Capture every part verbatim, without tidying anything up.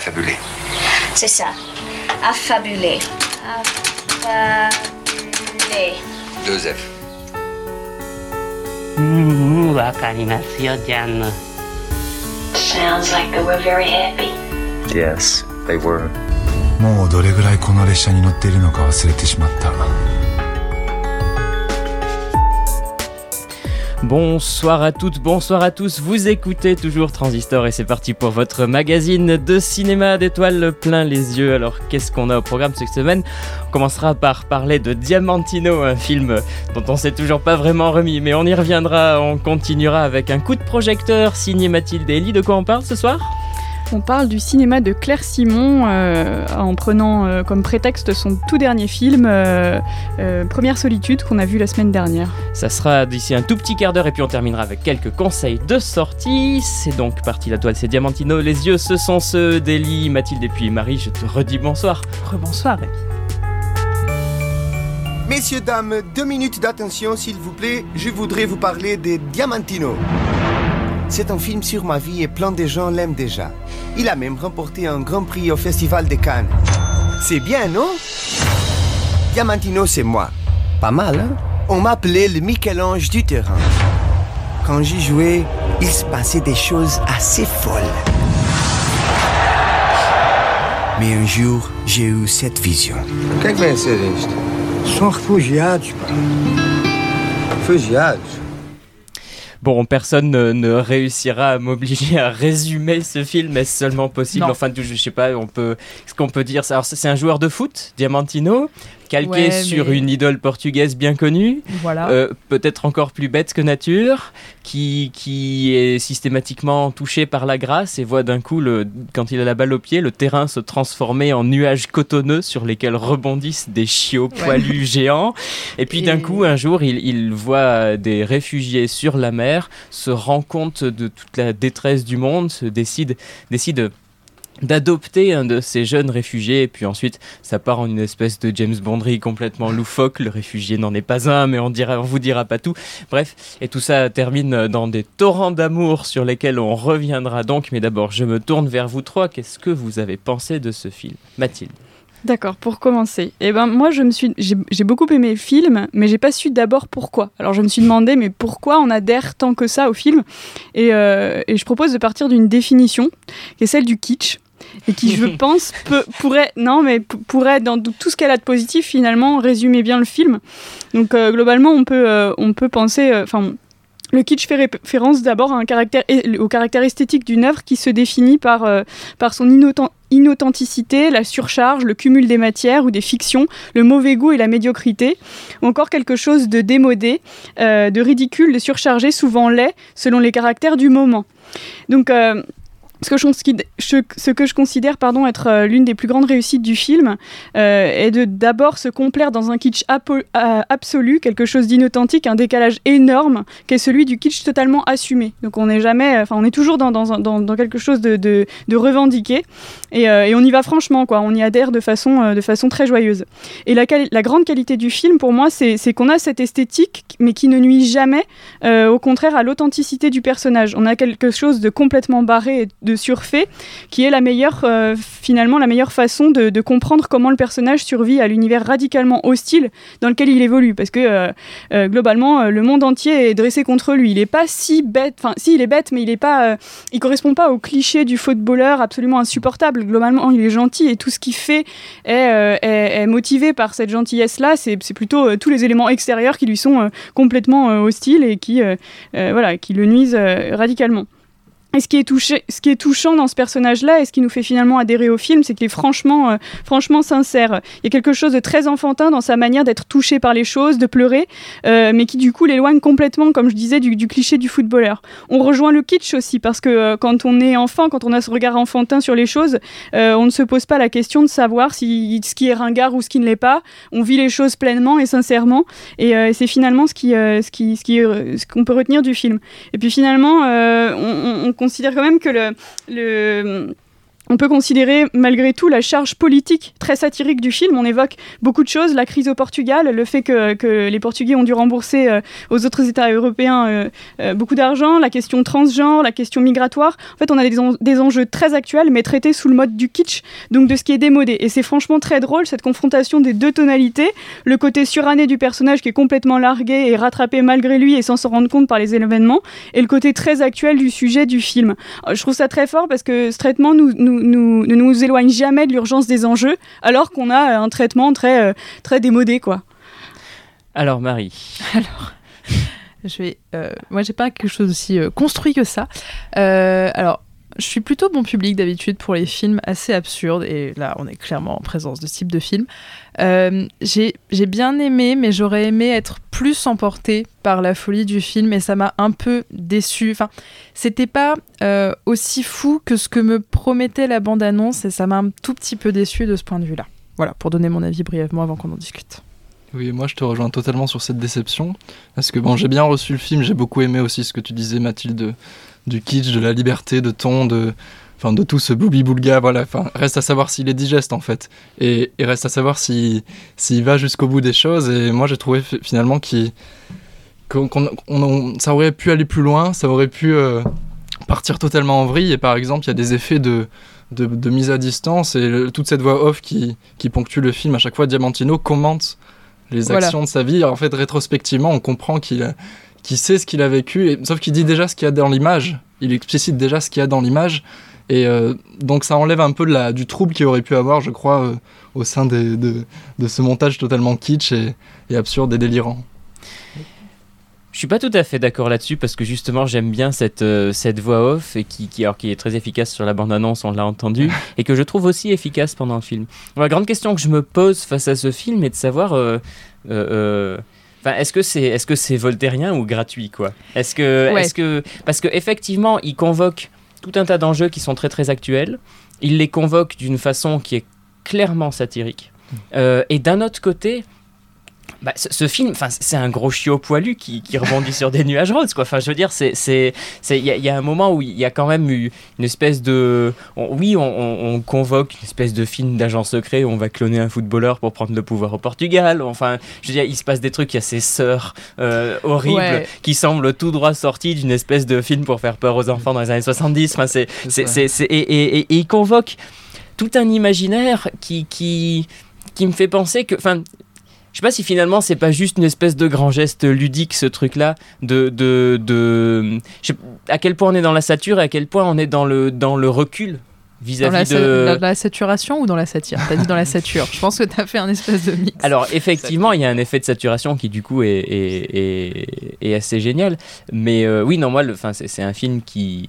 affabulé. C'est ça. Affabulé. Affabulé. Deux F. Mm, wakarimasu yo, Jan. Sounds like they were very happy. Yes, they were. もうどれぐらいこの列車に乗っているのか忘れてしまった。 Bonsoir à toutes, bonsoir à tous, vous écoutez toujours Transistor et c'est parti pour votre magazine de cinéma d'étoiles plein les yeux. Alors qu'est-ce qu'on a au programme cette semaine ? On commencera par parler de Diamantino, un film dont on s'est toujours pas vraiment remis, mais on y reviendra, on continuera avec un coup de projecteur signé Mathilde et Ellie. De quoi on parle ce soir ? On parle du cinéma de Claire Simon euh, en prenant euh, comme prétexte son tout dernier film, euh, euh, Première Solitude, qu'on a vu la semaine dernière. Ça sera d'ici un tout petit quart d'heure et puis on terminera avec quelques conseils de sortie. C'est donc parti, la toile c'est Diamantino, les yeux ce sont ceux d'Ellie, Mathilde et puis Marie. Je te redis bonsoir. Rebonsoir. Messieurs, dames, deux minutes d'attention s'il vous plaît, je voudrais vous parler de Diamantino. C'est un film sur ma vie et plein de gens l'aiment déjà. Il a même remporté un grand prix au Festival de Cannes. C'est bien, non ? Diamantino, c'est moi. Pas mal, hein ? On m'appelait le Michel-Ange du terrain. Quand j'y jouais, il se passait des choses assez folles. Mais un jour, j'ai eu cette vision. O que é que vem a ser isto? São refugiados, pá. Refugiados. Bon, personne ne, ne réussira à m'obliger à résumer ce film, est-ce seulement possible ? Non. Enfin, je sais pas, on peut, ce qu'on peut dire, alors c'est un joueur de foot, Diamantino, calqué ouais, sur mais... une idole portugaise bien connue, voilà. euh, peut-être encore plus bête que nature, qui, qui est systématiquement touché par la grâce et voit d'un coup, le, quand il a la balle au pied, le terrain se transformer en nuages cotonneux sur lesquels rebondissent des chiots poilus ouais. géants. Et puis et... d'un coup, un jour, il, il voit des réfugiés sur la mer, se rend compte de toute la détresse du monde, se décide, décide d'adopter un de ces jeunes réfugiés, et puis ensuite ça part en une espèce de James Bonderie complètement loufoque. Le réfugié n'en est pas un, mais on dira, on vous dira pas tout. Bref, et tout ça termine dans des torrents d'amour sur lesquels on reviendra donc. Mais d'abord, je me tourne vers vous trois. Qu'est-ce que vous avez pensé de ce film, Mathilde ? D'accord, pour commencer, eh ben, moi je me suis, j'ai, j'ai beaucoup aimé le film, mais j'ai pas su d'abord pourquoi. Alors je me suis demandé, mais pourquoi on adhère tant que ça au film ? et, euh, et je propose de partir d'une définition, qui est celle du kitsch, et qui, je pense, peut, pourrait, non, mais p- pourrait, dans tout ce qu'elle a de positif, finalement, résumer bien le film. Donc euh, globalement, on peut, euh, on peut penser... Enfin, euh, le kitsch fait référence d'abord à un caractère, au caractère esthétique d'une œuvre qui se définit par, euh, par son inauthenticité, inauthenticité, la surcharge, le cumul des matières ou des fictions, le mauvais goût et la médiocrité, ou encore quelque chose de démodé, euh, de ridicule, de surchargé, souvent laid, selon les caractères du moment. Donc, euh, ce que je, ce que je considère pardon, être euh, l'une des plus grandes réussites du film euh, est de d'abord se complaire dans un kitsch apo- euh, absolu, quelque chose d'inauthentique, un décalage énorme, qui est celui du kitsch totalement assumé. Donc on n'est jamais, enfin on est toujours dans, dans, dans, dans quelque chose de, de, de revendiqué, et, euh, et on y va franchement, quoi. On y adhère de façon, euh, de façon très joyeuse. Et la, quali- la grande qualité du film, pour moi, c'est, c'est qu'on a cette esthétique, mais qui ne nuit jamais, euh, au contraire, à l'authenticité du personnage. On a quelque chose de complètement barré et de surfait, qui est la meilleure, euh, finalement, la meilleure façon de, de comprendre comment le personnage survit à l'univers radicalement hostile dans lequel il évolue. Parce que, euh, euh, globalement, euh, le monde entier est dressé contre lui. Il n'est pas si bête, enfin, si, il est bête, mais il ne euh, correspond pas au cliché du footballeur absolument insupportable. Globalement, il est gentil et tout ce qu'il fait est, euh, est, est motivé par cette gentillesse-là. C'est, c'est plutôt euh, tous les éléments extérieurs qui lui sont euh, complètement euh, hostiles et qui, euh, euh, voilà, qui le nuisent euh, radicalement. Et ce qui est touché, ce qui est touchant dans ce personnage-là et ce qui nous fait finalement adhérer au film, c'est qu'il est franchement, euh, franchement sincère. Il y a quelque chose de très enfantin dans sa manière d'être touché par les choses, de pleurer, euh, mais qui du coup l'éloigne complètement, comme je disais, du, du cliché du footballeur. On rejoint le kitsch aussi, parce que euh, quand on est enfant, quand on a ce regard enfantin sur les choses, euh, on ne se pose pas la question de savoir si ce qui est ringard ou ce qui ne l'est pas. On vit les choses pleinement et sincèrement, et euh, c'est finalement ce, qui, euh, ce, qui, ce, qui, euh, ce qu'on peut retenir du film. Et puis finalement, euh, on, on considère quand même que le, le On peut considérer malgré tout la charge politique très satirique du film. On évoque beaucoup de choses, la crise au Portugal, le fait que, que les Portugais ont dû rembourser euh, aux autres États européens euh, euh, beaucoup d'argent, la question transgenre, la question migratoire. En fait, on a des, en- des enjeux très actuels, mais traités sous le mode du kitsch, donc de ce qui est démodé. Et c'est franchement très drôle, cette confrontation des deux tonalités, le côté suranné du personnage qui est complètement largué et rattrapé malgré lui et sans s'en rendre compte par les événements, et le côté très actuel du sujet du film. Euh, Je trouve ça très fort parce que ce traitement nous, nous, nous, ne nous éloigne jamais de l'urgence des enjeux, alors qu'on a un traitement très, euh, très démodé, quoi. Alors Marie. Alors, je vais, euh, moi, j'ai pas quelque chose aussi euh, construit que ça. Euh, alors, je suis plutôt bon public d'habitude pour les films assez absurdes, et là, on est clairement en présence de ce type de film. Euh, j'ai, j'ai bien aimé, mais j'aurais aimé être plus emportée par la folie du film, et ça m'a un peu déçue. Enfin, c'était pas euh, aussi fou que ce que me promettait la bande-annonce, et ça m'a un tout petit peu déçue de ce point de vue-là. Voilà, pour donner mon avis brièvement avant qu'on en discute. Oui, moi je te rejoins totalement sur cette déception, parce que bon, j'ai bien reçu le film, j'ai beaucoup aimé aussi ce que tu disais, Mathilde, du kitsch, de la liberté, de ton, de, enfin, de tout ce bouli-boulga, voilà. Enfin, reste à savoir s'il est digeste en fait, et, et reste à savoir s'il, s'il va jusqu'au bout des choses. Et moi j'ai trouvé f- finalement qu'il, qu'on, qu'on, on, on- ça aurait pu aller plus loin, ça aurait pu euh, partir totalement en vrille. Et par exemple, il y a des effets de De, de mise à distance, et le, toute cette voix off qui, qui ponctue le film. À chaque fois, Diamantino commente les Voilà. actions de sa vie. Alors, en fait, rétrospectivement, on comprend qu'il, a, qu'il sait ce qu'il a vécu, et, sauf qu'il dit déjà ce qu'il y a dans l'image. Il explicite déjà ce qu'il y a dans l'image. Et euh, donc, ça enlève un peu de la, du trouble qu'il aurait pu avoir, je crois, euh, au sein des, de, de ce montage totalement kitsch et, et absurde et délirant. Je suis pas tout à fait d'accord là-dessus parce que justement j'aime bien cette, euh, cette voix off et qui, qui, alors, qui est très efficace sur la bande-annonce, on l'a entendu, et que je trouve aussi efficace pendant le film. La grande question que je me pose face à ce film est de savoir euh, euh, euh, enfin, est-ce que c'est, est-ce que c'est voltairien ou gratuit, quoi ? Est-ce que, Ouais. est-ce que, parce qu'effectivement il convoque tout un tas d'enjeux qui sont très très actuels, il les convoque d'une façon qui est clairement satirique, euh, et d'un autre côté, bah, ce, ce film, c'est un gros chiot poilu qui, qui rebondit sur des nuages roses, quoi. Enfin, je veux dire, c'est, c'est, c'est, il y, y a un moment où il y a quand même eu une espèce de, on, oui, on, on, on convoque une espèce de film d'agent secret où on va cloner un footballeur pour prendre le pouvoir au Portugal. Enfin, je veux dire, il se passe des trucs, il y a ces sœurs euh, horribles Ouais. qui semblent tout droit sortis d'une espèce de film pour faire peur aux enfants dans les années soixante-dix. Enfin, c'est, c'est, c'est, c'est, et, et, et, et il convoque tout un imaginaire qui, qui, qui me fait penser que, enfin. Je sais pas si finalement c'est pas juste une espèce de grand geste ludique, ce truc-là, de, de, de je sais, à quel point on est dans la satire et à quel point on est dans le, dans le recul Dans vis-à-vis la, de... sa- dans la saturation ou dans la satire ? T'as dit dans la sature. Je pense que t'as fait un espèce de mix. Alors effectivement, il y a un effet de saturation qui du coup est, est, est, est assez génial. Mais euh, oui, non, moi, le, c'est, c'est un film qui...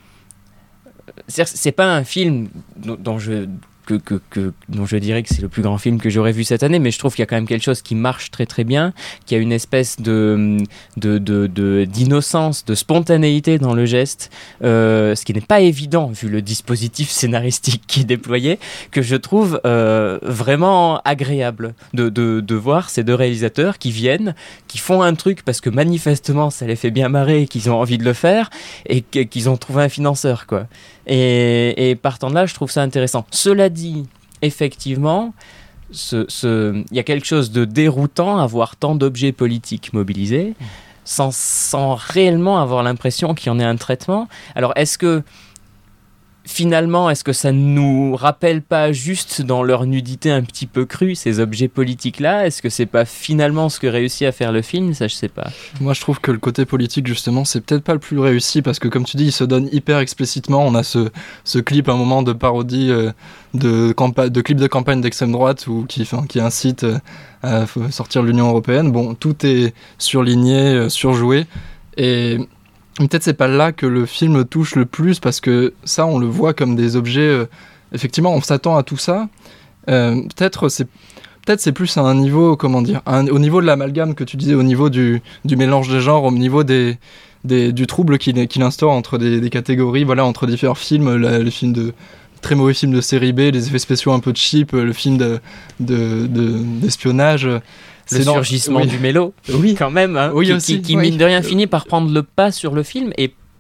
C'est, c'est pas un film dont, dont je... Que, que, que, dont je dirais que c'est le plus grand film que j'aurais vu cette année, mais je trouve qu'il y a quand même quelque chose qui marche très très bien, qu'il y a une espèce de, de, de, de, d'innocence, de spontanéité dans le geste, euh, ce qui n'est pas évident vu le dispositif scénaristique qui est déployé, que je trouve euh, vraiment agréable de, de, de voir ces deux réalisateurs qui viennent, qui font un truc parce que manifestement ça les fait bien marrer et qu'ils ont envie de le faire et qu'ils ont trouvé un financeur, quoi. Et, et partant de là, je trouve ça intéressant. Cela dit, effectivement, ce, ce, il y a quelque chose de déroutant à voir tant d'objets politiques mobilisés sans, sans réellement avoir l'impression qu'il y en ait un traitement. Alors, est-ce que finalement, est-ce que ça ne nous rappelle pas juste dans leur nudité un petit peu crue, ces objets politiques-là ? Est-ce que c'est pas finalement ce que réussit à faire le film ? Ça, je sais pas. Moi, je trouve que le côté politique, justement, c'est peut-être pas le plus réussi, parce que, comme tu dis, il se donne hyper explicitement. On a ce, ce clip, un moment de parodie euh, de, campa- de clip de campagne d'extrême droite où, qui, enfin, qui incite euh, à f- sortir de l'Union européenne. Bon, tout est surligné, euh, surjoué, et peut-être c'est pas là que le film touche le plus, parce que ça, on le voit comme des objets... Euh, effectivement, on s'attend à tout ça. Euh, peut-être c'est... Peut-être c'est plus à un niveau, comment dire, un, au niveau de l'amalgame que tu disais, au niveau du, du mélange des genres, au niveau des, des, du trouble qu'il, qu'il instaure entre des, des catégories, voilà, entre différents films, la, les films de très mauvais films de série B, les effets spéciaux un peu cheap, le film de, de, de, d'espionnage. Le C'est surgissement dans... oui. du mélo, Oui. quand même, hein, Oui, qui, aussi. qui, qui Oui. mine de rien finit par prendre le pas sur le film, et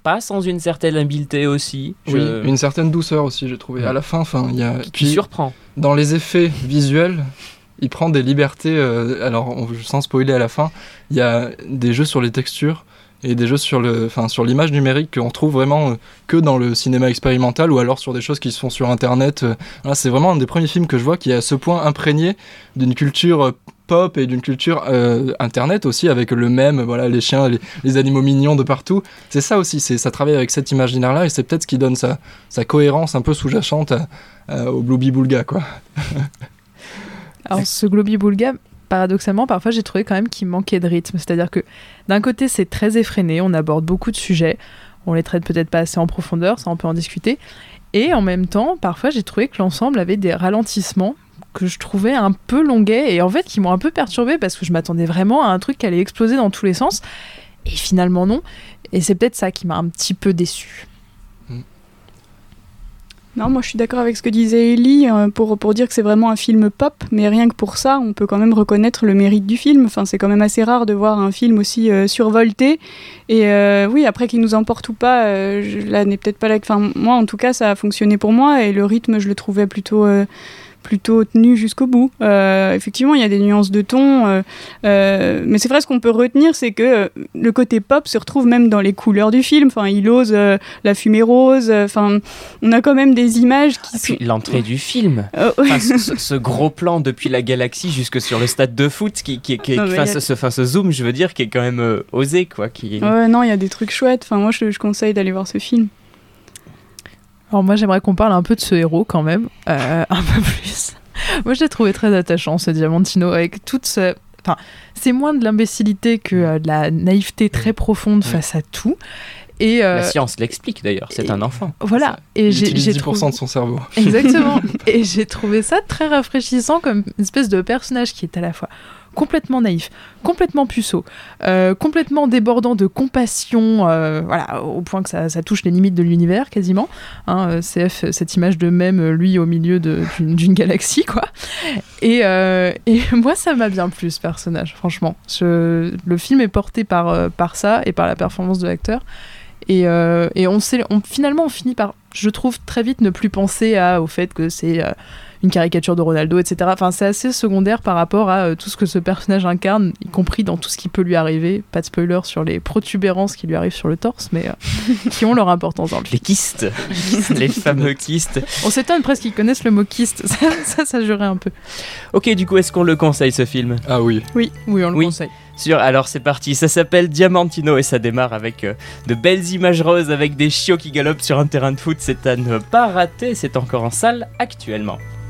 pas sans une certaine habileté aussi. Oui, Je- une certaine douceur aussi, j'ai trouvé. Ouais. À la fin, enfin, il y a. qui puis, surprend. dans les effets visuels, il prend des libertés. euh, alors, on- sans spoiler à la fin, il y a des jeux sur les textures et des jeux sur le, enfin, sur l'image numérique qu'on trouve vraiment euh, que dans le cinéma expérimental ou alors sur des choses qui se font sur Internet. euh. Voilà, c'est vraiment un des premiers films que je vois qui est à ce point imprégné d'une culture euh, pop et d'une culture euh, Internet aussi, avec le même, voilà, les chiens, les, les animaux mignons de partout. C'est ça aussi, c'est, ça travaille avec cet imaginaire-là et c'est peut-être ce qui donne sa, sa cohérence un peu sous-jacente à- à- au Blooby Boulga, quoi. Alors, ce Globi Boulga, paradoxalement, parfois j'ai trouvé quand même qu'il manquait de rythme. C'est-à-dire que d'un côté, c'est très effréné, on aborde beaucoup de sujets, on les traite peut-être pas assez en profondeur, ça on peut en discuter. Et en même temps, parfois j'ai trouvé que l'ensemble avait des ralentissements que je trouvais un peu longuets et en fait qui m'ont un peu perturbée parce que je m'attendais vraiment à un truc qui allait exploser dans tous les sens. Et finalement, non. Et c'est peut-être ça qui m'a un petit peu déçue. Non, moi je suis d'accord avec ce que disait Ellie euh, pour, pour dire que c'est vraiment un film pop, mais rien que pour ça, on peut quand même reconnaître le mérite du film. Enfin, c'est quand même assez rare de voir un film aussi euh, survolté. Et euh, oui, après qu'il nous emporte ou pas, euh, je, là n'est peut-être pas là. Enfin, moi en tout cas, ça a fonctionné pour moi et le rythme, je le trouvais plutôt. Euh, plutôt tenu jusqu'au bout. Euh, effectivement, il y a des nuances de ton, euh, euh, mais c'est vrai, ce qu'on peut retenir, c'est que euh, le côté pop se retrouve même dans les couleurs du film. Enfin, il ose euh, la fumée rose. Enfin, on a quand même des images qui Et sont... puis l'entrée du film, Euh, enfin, ce, ce- ce gros plan depuis la galaxie jusque sur le stade de foot, qui, qui, qui, Non, mais enfin, y a- ce, ce- enfin, ce zoom, je veux dire, qui est quand même euh, osé, quoi. Qui... Ouais, non, il y a des trucs chouettes. Enfin, moi, je, je conseille d'aller voir ce film. Alors moi j'aimerais qu'on parle un peu de ce héros quand même, euh, un peu plus. Moi je l'ai trouvé très attachant ce Diamantino avec toute ce... Enfin, c'est moins de l'imbécilité que euh, de la naïveté très profonde face à tout. Et, euh, La science l'explique d'ailleurs, c'est et- un enfant. Voilà. Et Il j'ai, utilise j'ai dix pour cent trouvé... de son cerveau. Exactement. Et j'ai trouvé ça très rafraîchissant comme une espèce de personnage qui est à la fois complètement naïf, complètement puceau, euh, complètement débordant de compassion, euh, voilà, au point que ça, ça touche les limites de l'univers quasiment. Hein, euh, C F, cette image de même, lui au milieu de, d'une, d'une galaxie, quoi. Et, euh, et moi, ça m'a bien plu ce personnage, franchement. Je, le film est porté par, euh, par ça et par la performance de l'acteur. Et, euh, et on sait, on, finalement, on finit par, je trouve, très vite ne plus penser à, au fait que c'est euh, une caricature de Ronaldo, et cetera. Enfin, c'est assez secondaire par rapport à euh, tout ce que ce personnage incarne, y compris dans tout ce qui peut lui arriver. Pas de spoiler sur les protubérances qui lui arrivent sur le torse, mais euh, qui ont leur importance dans le film. Les kystes, les fameux kystes. On s'étonne presque qu'ils connaissent le mot kyste. Ça, ça, ça jurait un peu. Ok, du coup, est-ce qu'on le conseille ce film? Ah oui. Oui, oui, on le Oui. conseille. Sûr, alors c'est parti, ça s'appelle Diamantino et ça démarre avec euh, de belles images roses avec des chiots qui galopent sur un terrain de foot. C'est à ne pas rater, c'est encore en salle actuellement.